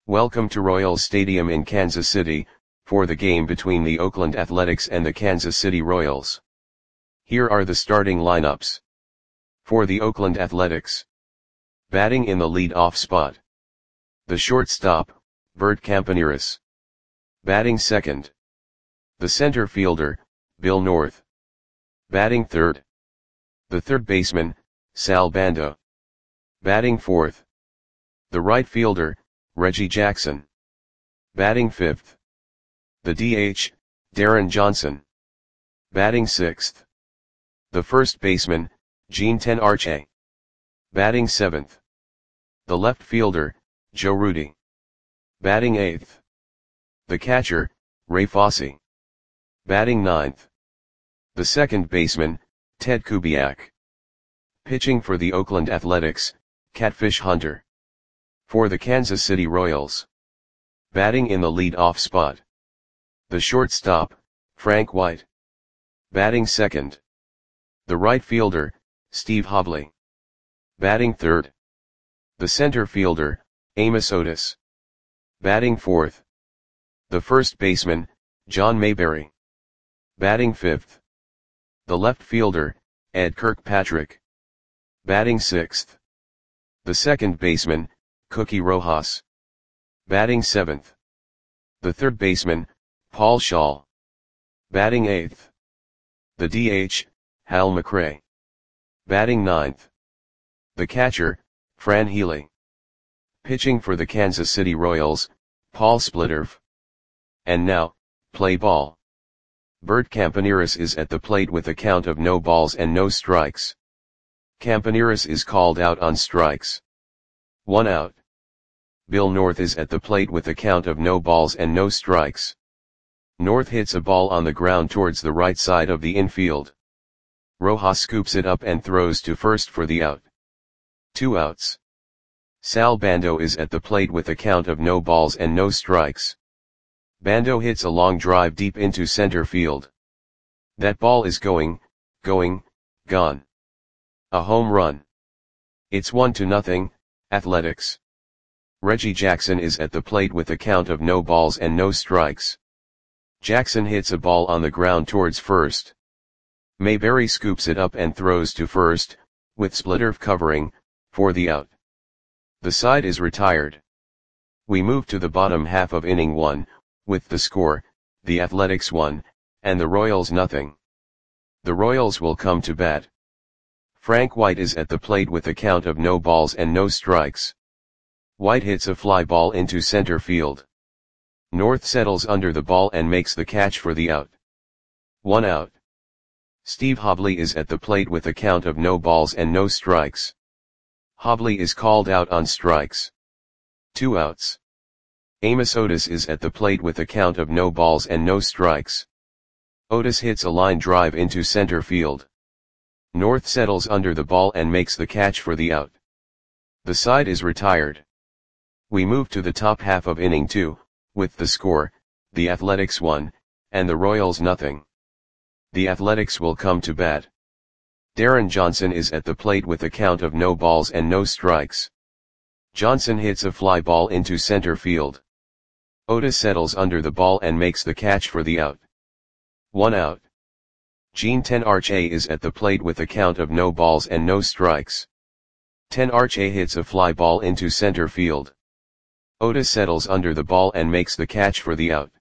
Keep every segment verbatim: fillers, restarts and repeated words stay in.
Welcome to Royals Stadium in Kansas City, for the game between the Oakland Athletics and the Kansas City Royals. Here are the starting lineups. For the Oakland Athletics. Batting in the lead-off spot. The shortstop, Bert Campaneris. Batting second. The center fielder, Bill North. Batting third. The third baseman, Sal Bando. Batting fourth. The right fielder, Reggie Jackson. Batting fifth. The D H, Darren Johnson. Batting sixth. The first baseman, Gene Tenarche. Batting seventh. The left fielder, Joe Rudi. Batting eighth. The catcher, Ray Fosse. Batting ninth. The second baseman, Ted Kubiak. Pitching for the Oakland Athletics, Catfish Hunter. For the Kansas City Royals. Batting in the lead-off spot. The shortstop, Frank White. Batting second. The right fielder, Steve Hobley. Batting third. The center fielder, Amos Otis. Batting fourth. The first baseman, John Mayberry. Batting fifth. The left fielder, Ed Kirkpatrick. Batting sixth. The second baseman, Cookie Rojas. Batting seventh. The third baseman, Paul Shaw. Batting eighth. The D H, Hal McRae. Batting ninth. The catcher, Fran Healy. Pitching for the Kansas City Royals, Paul Splitterf. And now, play ball. Bert Campaneris is at the plate with a count of no balls and no strikes. Campaneris is called out on strikes. One out. Bill North is at the plate with a count of no balls and no strikes. North hits a ball on the ground towards the right side of the infield. Rojas scoops it up and throws to first for the out. Two outs. Sal Bando is at the plate with a count of no balls and no strikes. Bando hits a long drive deep into center field. That ball is going, going, gone. A home run. It's one to nothing, Athletics. Reggie Jackson is at the plate with a count of no balls and no strikes. Jackson hits a ball on the ground towards first. Mayberry scoops it up and throws to first, with Splitterf covering, for the out. The side is retired. We move to the bottom half of inning one, with the score, the Athletics one, and the Royals nothing. The Royals will come to bat. Frank White is at the plate with a count of no balls and no strikes. White hits a fly ball into center field. North settles under the ball and makes the catch for the out. One out. Steve Hobley is at the plate with a count of no balls and no strikes. Hobley is called out on strikes. Two outs. Amos Otis is at the plate with a count of no balls and no strikes. Otis hits a line drive into center field. North settles under the ball and makes the catch for the out. The side is retired. We move to the top half of inning two, with the score, the Athletics one, and the Royals nothing. The Athletics will come to bat. Darren Johnson is at the plate with a count of no balls and no strikes. Johnson hits a fly ball into center field. Otis settles under the ball and makes the catch for the out. One out. Gene Tenarche is at the plate with a count of no balls and no strikes. Tenarche hits a fly ball into center field. Otis settles under the ball and makes the catch for the out.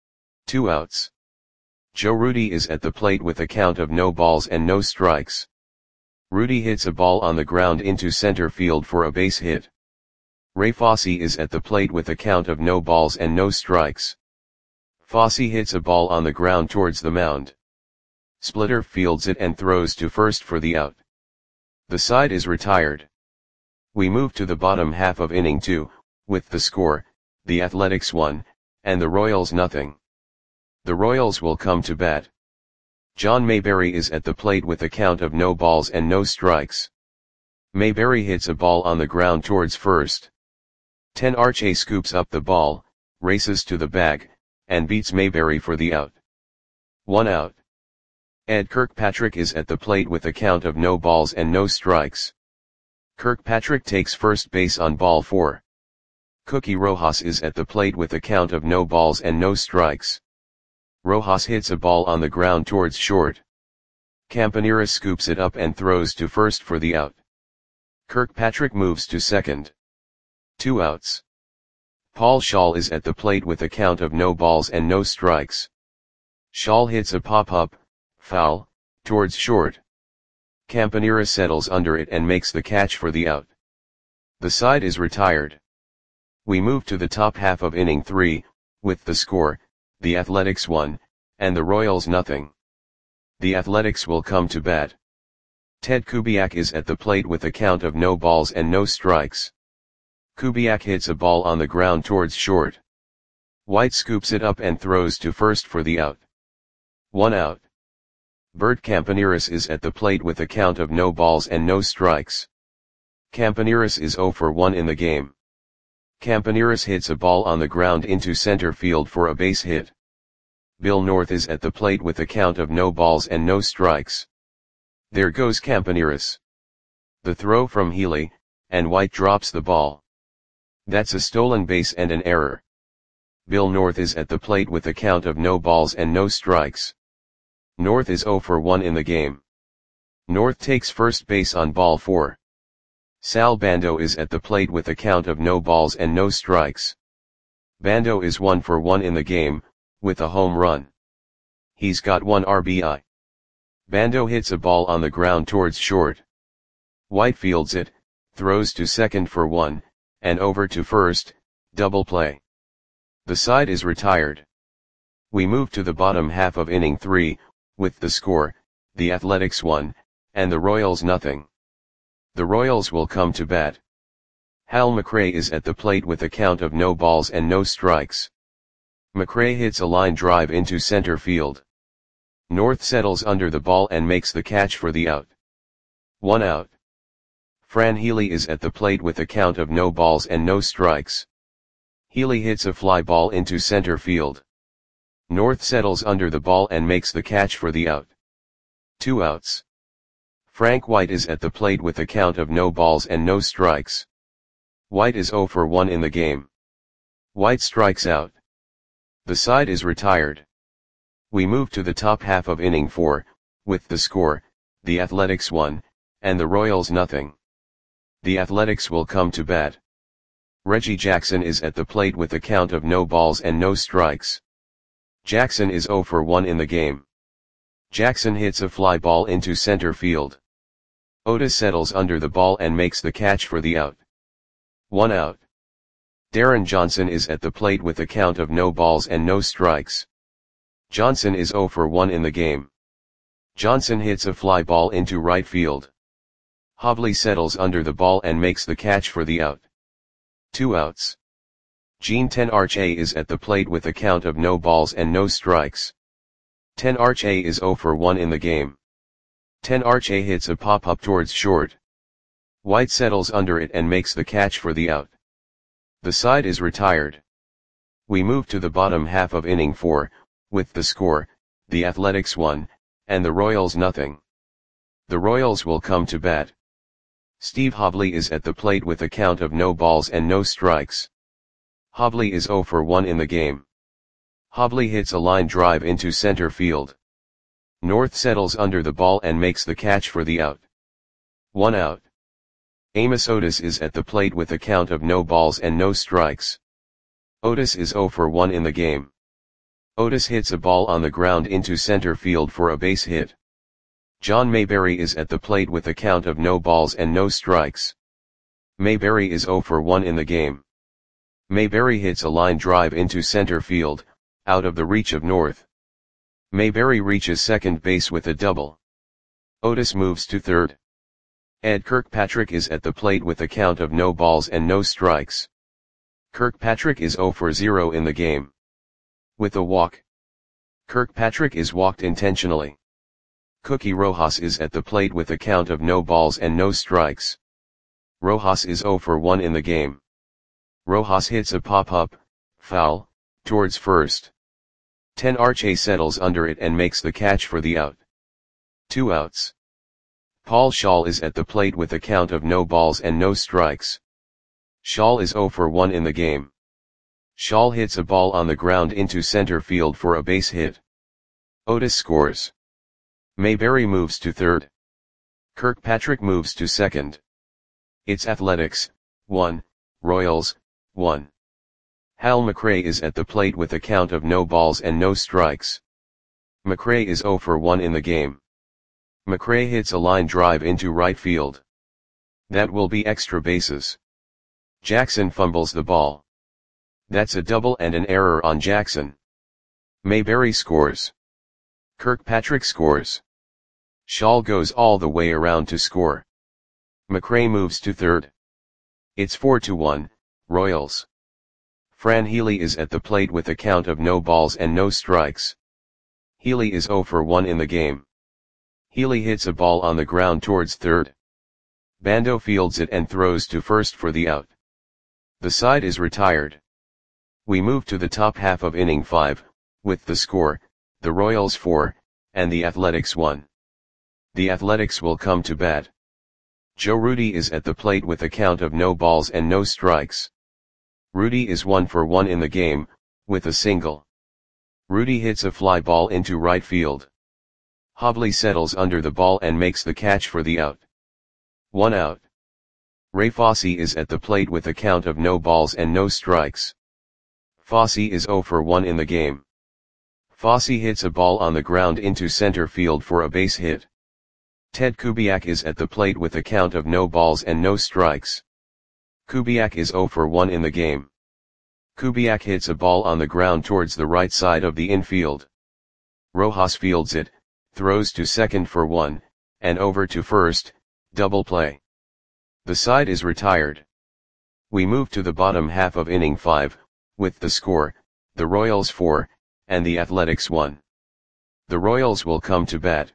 Two outs. Joe Rudi is at the plate with a count of no balls and no strikes. Rudi hits a ball on the ground into center field for a base hit. Ray Fosse is at the plate with a count of no balls and no strikes. Fosse hits a ball on the ground towards the mound. Splitterf fields it and throws to first for the out. The side is retired. We move to the bottom half of inning two, with the score, the Athletics one, and the Royals nothing. The Royals will come to bat. John Mayberry is at the plate with a count of no balls and no strikes. Mayberry hits a ball on the ground towards first. Tenarche scoops up the ball, races to the bag, and beats Mayberry for the out. One out. Ed Kirkpatrick is at the plate with a count of no balls and no strikes. Kirkpatrick takes first base on ball four. Cookie Rojas is at the plate with a count of no balls and no strikes. Rojas hits a ball on the ground towards short. Campaneris scoops it up and throws to first for the out. Kirkpatrick moves to second. Two outs. Paul Schall is at the plate with a count of no balls and no strikes. Schall hits a pop-up, foul, towards short. Campaneris settles under it and makes the catch for the out. The side is retired. We move to the top half of inning three, with the score, the Athletics one, and the Royals nothing. The Athletics will come to bat. Ted Kubiak is at the plate with a count of no balls and no strikes. Kubiak hits a ball on the ground towards short. White scoops it up and throws to first for the out. One out. Bert Campaneris is at the plate with a count of no balls and no strikes. Campaneris is zero for one in the game. Campaneris hits a ball on the ground into center field for a base hit. Bill North is at the plate with a count of no balls and no strikes. There goes Campaneris. The throw from Healy, and White drops the ball. That's a stolen base and an error. Bill North is at the plate with a count of no balls and no strikes. North is zero for one in the game. North takes first base on ball four. Sal Bando is at the plate with a count of no balls and no strikes. Bando is one for one in the game, with a home run. He's got one R B I. Bando hits a ball on the ground towards short. White fields it, throws to second for one, and over to first, double play. The side is retired. We move to the bottom half of inning three, with the score, the Athletics one, and the Royals nothing. The Royals will come to bat. Hal McRae is at the plate with a count of no balls and no strikes. McRae hits a line drive into center field. North settles under the ball and makes the catch for the out. One out. Fran Healy is at the plate with a count of no balls and no strikes. Healy hits a fly ball into center field. North settles under the ball and makes the catch for the out. Two outs. Frank White is at the plate with a count of no balls and no strikes. White is zero for one in the game. White strikes out. The side is retired. We move to the top half of inning four, with the score, the Athletics one, and the Royals nothing. The Athletics will come to bat. Reggie Jackson is at the plate with a count of no balls and no strikes. Jackson is zero for one in the game. Jackson hits a fly ball into center field. Otis settles under the ball and makes the catch for the out. One out. Darren Johnson is at the plate with a count of no balls and no strikes. Johnson is zero for one in the game. Johnson hits a fly ball into right field. Hobley settles under the ball and makes the catch for the out. Two outs. Gene Tenarche is at the plate with a count of no balls and no strikes. Tenarche is zero for one in the game. Tenarche hits a pop-up towards short. White settles under it and makes the catch for the out. The side is retired. We move to the bottom half of inning four, with the score, the Athletics one, and the Royals nothing. The Royals will come to bat. Steve Hobley is at the plate with a count of no balls and no strikes. Hobley is zero for one in the game. Hobley hits a line drive into center field. North settles under the ball and makes the catch for the out. One out. Amos Otis is at the plate with a count of no balls and no strikes. Otis is zero for one in the game. Otis hits a ball on the ground into center field for a base hit. John Mayberry is at the plate with a count of no balls and no strikes. Mayberry is zero for one in the game. Mayberry hits a line drive into center field, out of the reach of North. Mayberry reaches second base with a double. Otis moves to third. Ed Kirkpatrick is at the plate with a count of no balls and no strikes. Kirkpatrick is zero for zero in the game. With a walk. Kirkpatrick is walked intentionally. Cookie Rojas is at the plate with a count of no balls and no strikes. Rojas is zero for one in the game. Rojas hits a pop-up, foul, towards first. Tenarche settles under it and makes the catch for the out. Two outs. Paul Schall is at the plate with a count of no balls and no strikes. Shaw is zero for one in the game. Shaw hits a ball on the ground into center field for a base hit. Otis scores. Mayberry moves to third. Kirkpatrick moves to second. It's Athletics, one, Royals, one. Hal McRae is at the plate with a count of no balls and no strikes. McRae is zero for one in the game. McRae hits a line drive into right field. That will be extra bases. Jackson fumbles the ball. That's a double and an error on Jackson. Mayberry scores. Kirkpatrick scores. Shaw goes all the way around to score. McRae moves to third. It's four to one, Royals. Fran Healy is at the plate with a count of no balls and no strikes. Healy is zero for one in the game. Healy hits a ball on the ground towards third. Bando fields it and throws to first for the out. The side is retired. We move to the top half of inning five, with the score, the Royals four, and the Athletics one. The Athletics will come to bat. Joe Rudi is at the plate with a count of no balls and no strikes. Rudi is one for one in the game, with a single. Rudi hits a fly ball into right field. Hobley settles under the ball and makes the catch for the out. One out. Ray Fosse is at the plate with a count of no balls and no strikes. Fosse is zero for one in the game. Fosse hits a ball on the ground into center field for a base hit. Ted Kubiak is at the plate with a count of no balls and no strikes. Kubiak is zero for one in the game. Kubiak hits a ball on the ground towards the right side of the infield. Rojas fields it, throws to second for one, and over to first, double play. The side is retired. We move to the bottom half of inning five, with the score, the Royals four, and the Athletics one. The Royals will come to bat.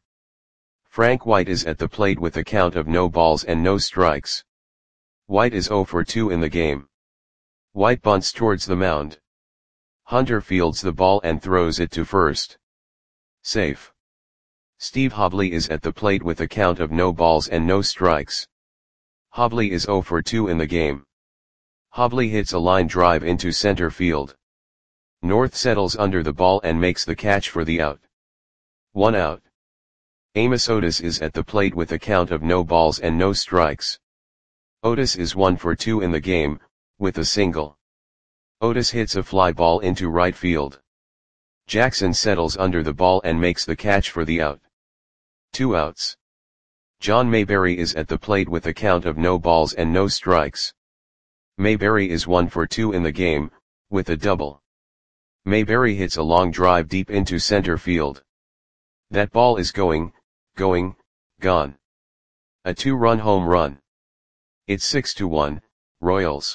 Frank White is at the plate with a count of no balls and no strikes. White is zero for two in the game. White bunts towards the mound. Hunter fields the ball and throws it to first. Safe. Steve Hobley is at the plate with a count of no balls and no strikes. Hobley is zero for two in the game. Hobley hits a line drive into center field. North settles under the ball and makes the catch for the out. One out. Amos Otis is at the plate with a count of no balls and no strikes. Otis is one for two in the game, with a single. Otis hits a fly ball into right field. Jackson settles under the ball and makes the catch for the out. Two outs. John Mayberry is at the plate with a count of no balls and no strikes. Mayberry is one for two in the game, with a double. Mayberry hits a long drive deep into center field. That ball is going, going, gone. A two-run home run. It's six to one, Royals.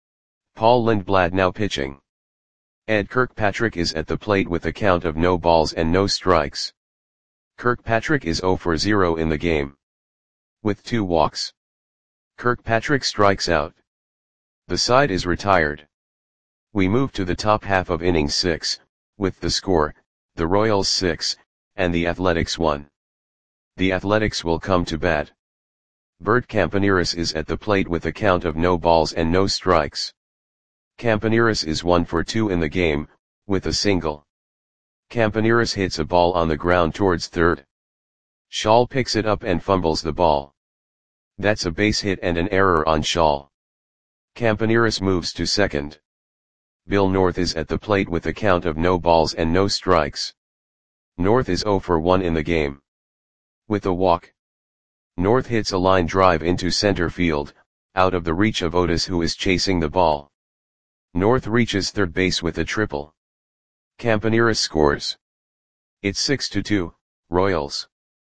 Paul Lindblad now pitching. Ed Kirkpatrick is at the plate with a count of no balls and no strikes. Kirkpatrick is zero for zero in the game. With two walks. Kirkpatrick strikes out. The side is retired. We move to the top half of inning six, with the score, the Royals six, and the Athletics one. The Athletics will come to bat. Bert Campaneris is at the plate with a count of no balls and no strikes. Campaneris is one for two in the game, with a single. Campaneris hits a ball on the ground towards third. Shaw picks it up and fumbles the ball. That's a base hit and an error on Shaw. Campaneris moves to second. Bill North is at the plate with a count of no balls and no strikes. North is zero for one in the game. With a walk. North hits a line drive into center field, out of the reach of Otis, who is chasing the ball. North reaches third base with a triple. Campaneris scores. It's six to two, Royals.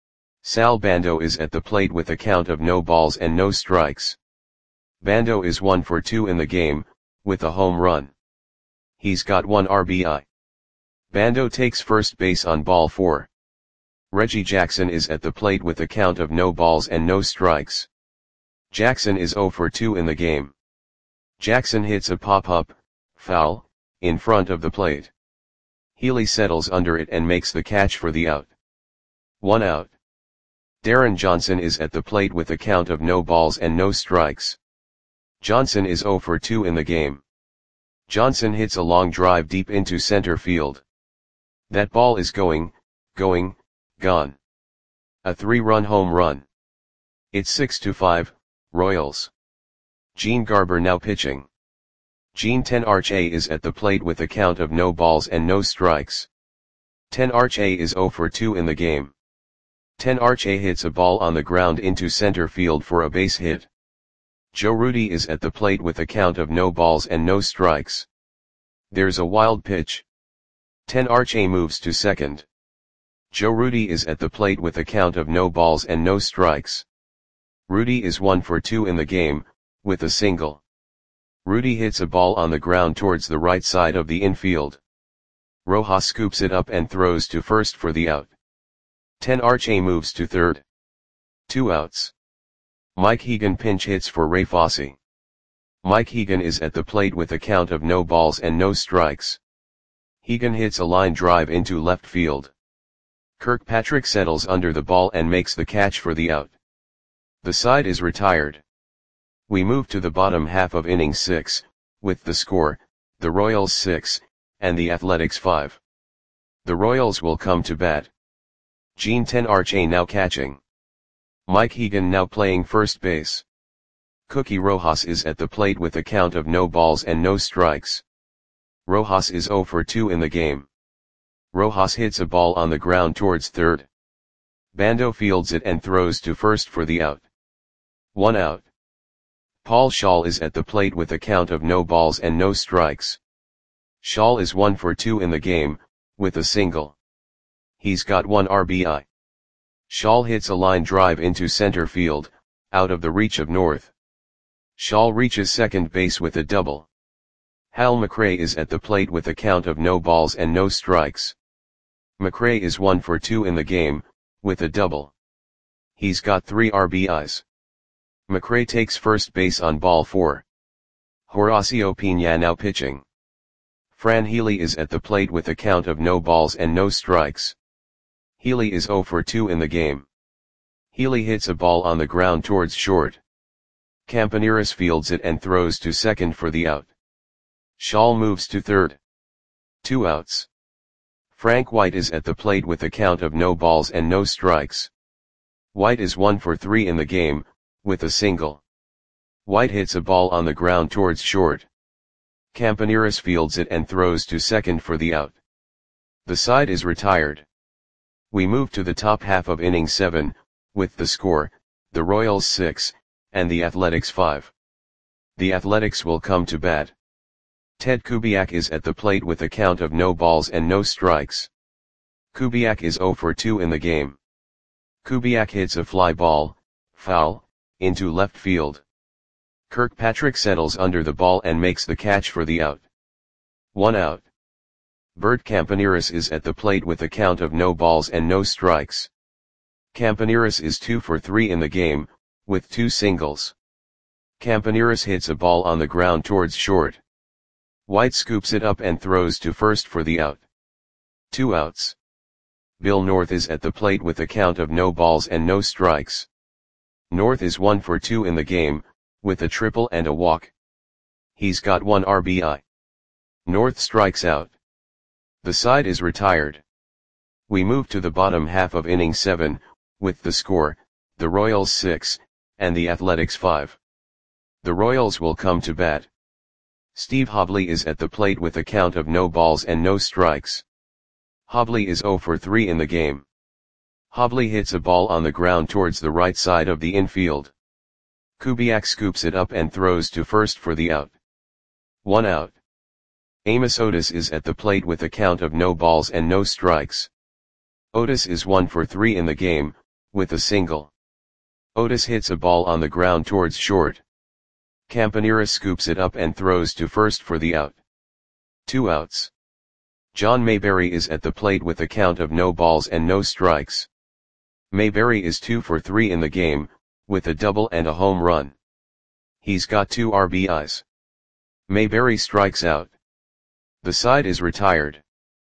Sal Bando is at the plate with a count of no balls and no strikes. Bando is one for two in the game, with a home run. He's got one R B I. Bando takes first base on ball four. Reggie Jackson is at the plate with a count of no balls and no strikes. Jackson is zero for two in the game. Jackson hits a pop-up, foul, in front of the plate. Healy settles under it and makes the catch for the out. One out. Darren Johnson is at the plate with a count of no balls and no strikes. Johnson is zero for two in the game. Johnson hits a long drive deep into center field. That ball is going, going, gone. A three-run home run. It's six to five, Royals. Gene Garber now pitching. Gene ten Arche is at the plate with a count of no balls and no strikes. ten Arche is zero for two in the game. ten Arche hits a ball on the ground into center field for a base hit. Joe Rudi is at the plate with a count of no balls and no strikes. There's a wild pitch. ten Arche moves to second. Joe Rudi is at the plate with a count of no balls and no strikes. Rudi is one for two in the game, with a single. Rudi hits a ball on the ground towards the right side of the infield. Rojas scoops it up and throws to first for the out. ten Arche moves to third. Two outs. Mike Hegan pinch hits for Ray Fosse. Mike Hegan is at the plate with a count of no balls and no strikes. Hegan hits a line drive into left field. Kirkpatrick settles under the ball and makes the catch for the out. The side is retired. We move to the bottom half of inning six, with the score, the Royals six, and the Athletics five. The Royals will come to bat. Gene ten Arche now catching. Mike Hegan now playing first base. Cookie Rojas is at the plate with a count of no balls and no strikes. Rojas is zero for two in the game. Rojas hits a ball on the ground towards third. Bando fields it and throws to first for the out. One out. Paul Schaal is at the plate with a count of no balls and no strikes. Schaal is one for two in the game, with a single. He's got one R B I. Schaal hits a line drive into center field, out of the reach of North. Schaal reaches second base with a double. Hal McRae is at the plate with a count of no balls and no strikes. McRae is one for two in the game, with a double. He's got three R B Is. McRae takes first base on ball four. Horacio Piña now pitching. Fran Healy is at the plate with a count of no balls and no strikes. Healy is zero for two in the game. Healy hits a ball on the ground towards short. Campaneris fields it and throws to second for the out. Schaal moves to third. Two outs. Frank White is at the plate with a count of no balls and no strikes. White is one for three in the game, with a single. White hits a ball on the ground towards short. Campaneris fields it and throws to second for the out. The side is retired. We move to the top half of inning seven, with the score, the Royals six, and the Athletics five. The Athletics will come to bat. Ted Kubiak is at the plate with a count of no balls and no strikes. Kubiak is zero for two in the game. Kubiak hits a fly ball, foul, into left field. Kirkpatrick settles under the ball and makes the catch for the out. One out. Bert Campaneris is at the plate with a count of no balls and no strikes. Campaneris is two for three in the game, with two singles. Campaneris hits a ball on the ground towards short. White scoops it up and throws to first for the out. Two outs. Bill North is at the plate with a count of no balls and no strikes. North is one for two in the game, with a triple and a walk. He's got one R B I. North strikes out. The side is retired. We move to the bottom half of inning seven, with the score, the Royals six, and the Athletics five. The Royals will come to bat. Steve Hobley is at the plate with a count of no balls and no strikes. Hobley is zero for three in the game. Hobley hits a ball on the ground towards the right side of the infield. Kubiak scoops it up and throws to first for the out. One out. Amos Otis is at the plate with a count of no balls and no strikes. Otis is one for three in the game, with a single. Otis hits a ball on the ground towards short. Campaneris scoops it up and throws to first for the out. Two outs. John Mayberry is at the plate with a count of no balls and no strikes. Mayberry is two for three in the game, with a double and a home run. He's got two R B Is. Mayberry strikes out. The side is retired.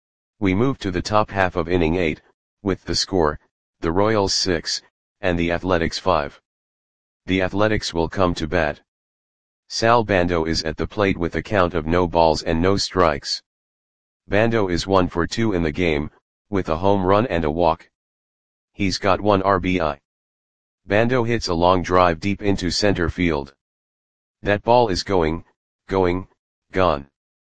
We move to the top half of inning eight, with the score, the Royals six, and the Athletics five. The Athletics will come to bat. Sal Bando is at the plate with a count of no balls and no strikes. Bando is one for two in the game, with a home run and a walk. He's got one R B I. Bando hits a long drive deep into center field. That ball is going, going, gone.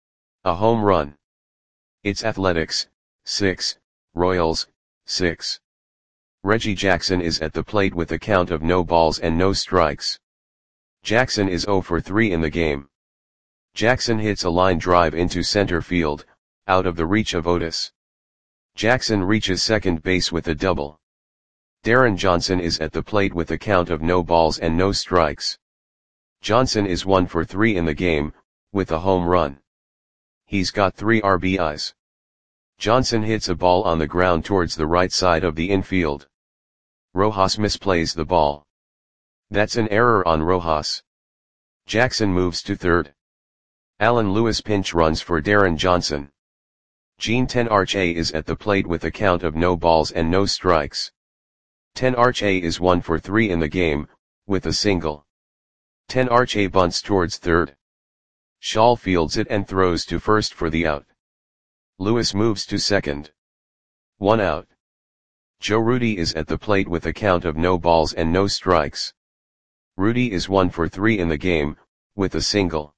A home run. It's Athletics, six, Royals, six. Reggie Jackson is at the plate with a count of no balls and no strikes. Jackson is zero for three in the game. Jackson hits a line drive into center field, out of the reach of Otis. Jackson reaches second base with a double. Darren Johnson is at the plate with a count of no balls and no strikes. Johnson is one for three in the game, with a home run. He's got three R B Is. Johnson hits a ball on the ground towards the right side of the infield. Rojas misplays the ball. That's an error on Rojas. Jackson moves to third. Alan Lewis pinch runs for Darren Johnson. Gene Tenarche is at the plate with a count of no balls and no strikes. Tenarche is one for three in the game, with a single. Tenarche bunts towards third. Shaw fields it and throws to first for the out. Lewis moves to second. One out. Joe Rudi is at the plate with a count of no balls and no strikes. Rudi is one for three in the game, with a single.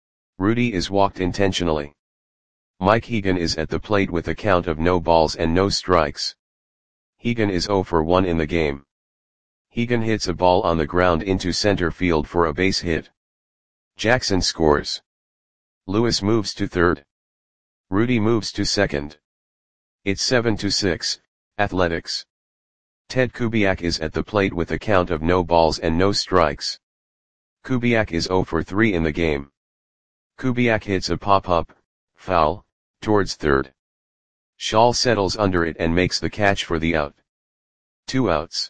Rudi is walked intentionally. Mike Hegan is at the plate with a count of no balls and no strikes. Hegan is zero for one in the game. Hegan hits a ball on the ground into center field for a base hit. Jackson scores. Lewis moves to third. Rudi moves to second. It's seven to six, Athletics. Ted Kubiak is at the plate with a count of no balls and no strikes. Kubiak is zero for three in the game. Kubiak hits a pop-up, foul, towards third. Shaw settles under it and makes the catch for the out. Two outs.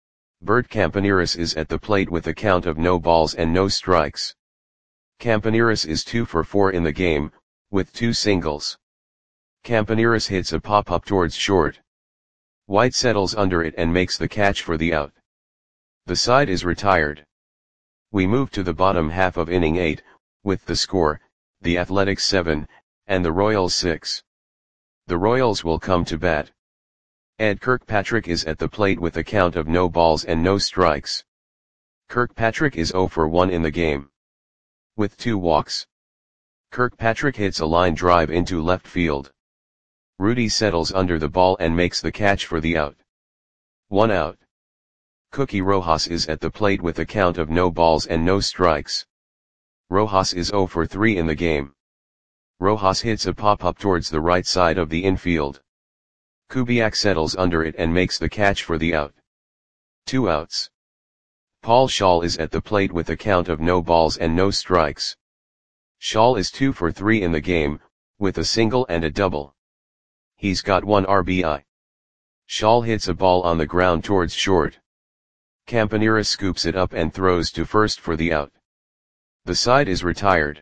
Bert Campaneris is at the plate with a count of no balls and no strikes. Campaneris is two for four in the game, with two singles. Campaneris hits a pop-up towards short. White settles under it and makes the catch for the out. The side is retired. We move to the bottom half of inning eight, with the score, the Athletics seven, and the Royals six. The Royals will come to bat. Ed Kirkpatrick is at the plate with a count of no balls and no strikes. Kirkpatrick is zero for one in the game. With two walks. Kirkpatrick hits a line drive into left field. Rudi settles under the ball and makes the catch for the out. One out. Cookie Rojas is at the plate with a count of no balls and no strikes. Rojas is zero for three in the game. Rojas hits a pop-up towards the right side of the infield. Kubiak settles under it and makes the catch for the out. Two outs. Paul Schaal is at the plate with a count of no balls and no strikes. Schaal is two for three in the game, with a single and a double. He's got one R B I. Schaal hits a ball on the ground towards short. Campaneris scoops it up and throws to first for the out. The side is retired.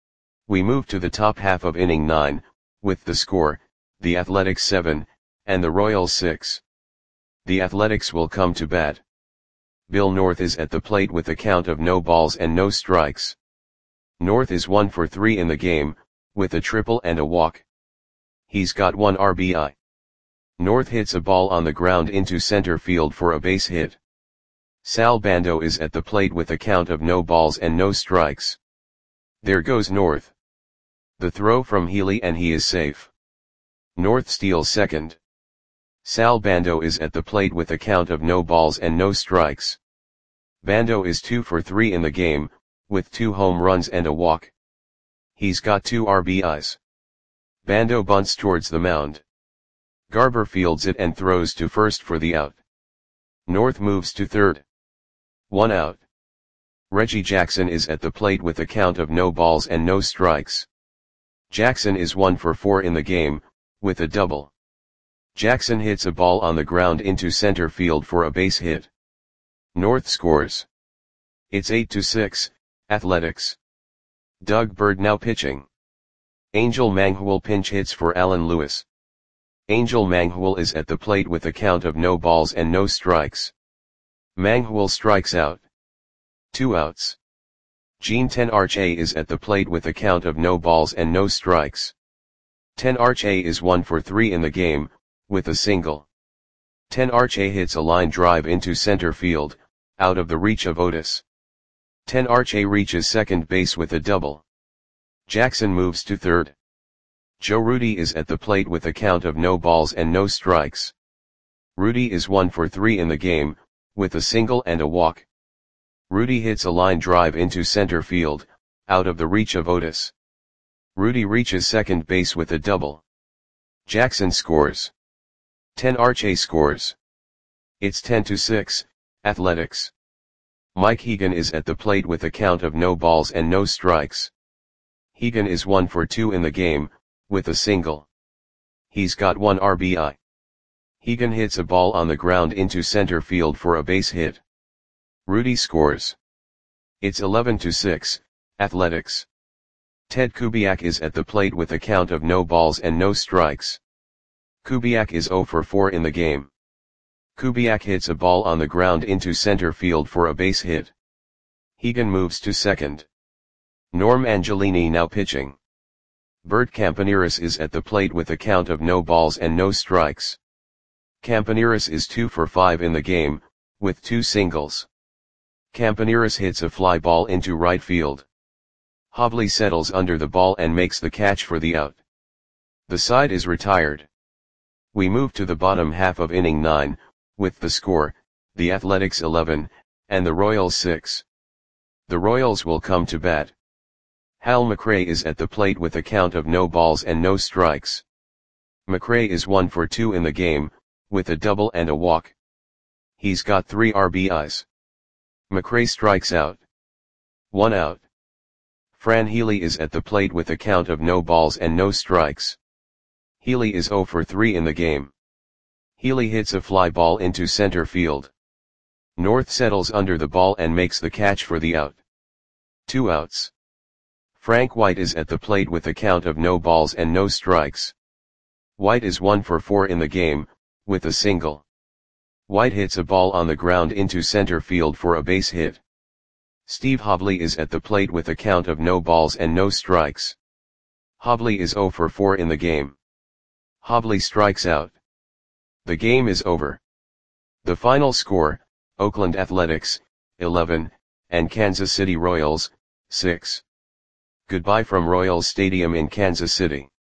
We move to the top half of inning nine, with the score, the Athletics seven, and the Royals six. The Athletics will come to bat. Bill North is at the plate with a count of no balls and no strikes. North is one for three in the game, with a triple and a walk. He's got one R B I. North hits a ball on the ground into center field for a base hit. Sal Bando is at the plate with a count of no balls and no strikes. There goes North. The throw from Healy and he is safe. North steals second. Sal Bando is at the plate with a count of no balls and no strikes. Bando is two for three in the game, with two home runs and a walk. He's got two R B Is. Bando bunts towards the mound. Garber fields it and throws to first for the out. North moves to third. One out. Reggie Jackson is at the plate with a count of no balls and no strikes. Jackson is one for four in the game, with a double. Jackson hits a ball on the ground into center field for a base hit. North scores. It's eight to six, Athletics. Doug Bird now pitching. Angel Manghwal pinch hits for Alan Lewis. Angel Manghwal is at the plate with a count of no balls and no strikes. Manghwal strikes out. Two outs. Gene ten Arche is at the plate with a count of no balls and no strikes. ten Arche is one for three in the game, with a single. ten Arche hits a line drive into center field, out of the reach of Otis. ten Arche reaches second base with a double. Jackson moves to third. Joe Rudi is at the plate with a count of no balls and no strikes. Rudi is one for three in the game, with a single and a walk. Rudi hits a line drive into center field, out of the reach of Otis. Rudi reaches second base with a double. Jackson scores. ten Arche scores. It's ten to six, Athletics. Mike Hegan is at the plate with a count of no balls and no strikes. Hegan is one for two in the game, with a single. He's got one R B I. Hegan hits a ball on the ground into center field for a base hit. Rudi scores. It's eleven to six, Athletics. Ted Kubiak is at the plate with a count of no balls and no strikes. Kubiak is zero for four in the game. Kubiak hits a ball on the ground into center field for a base hit. Hegan moves to second. Norm Angelini now pitching. Bert Campaneris is at the plate with a count of no balls and no strikes. Campaneris is two for five in the game, with two singles. Campaneris hits a fly ball into right field. Hovley settles under the ball and makes the catch for the out. The side is retired. We move to the bottom half of inning nine, with the score, the Athletics eleven, and the Royals six. The Royals will come to bat. Hal McRae is at the plate with a count of no balls and no strikes. McRae is one for two in the game, with a double and a walk. He's got three R B Is. McRae strikes out. One out. Fran Healy is at the plate with a count of no balls and no strikes. Healy is zero for three in the game. Healy hits a fly ball into center field. North settles under the ball and makes the catch for the out. Two outs. Frank White is at the plate with a count of no balls and no strikes. White is one for four in the game, with a single. White hits a ball on the ground into center field for a base hit. Steve Hovley is at the plate with a count of no balls and no strikes. Hovley is zero for four in the game. Hovley strikes out. The game is over. The final score, Oakland Athletics, eleven, and Kansas City Royals, six. Goodbye from Royals Stadium in Kansas City.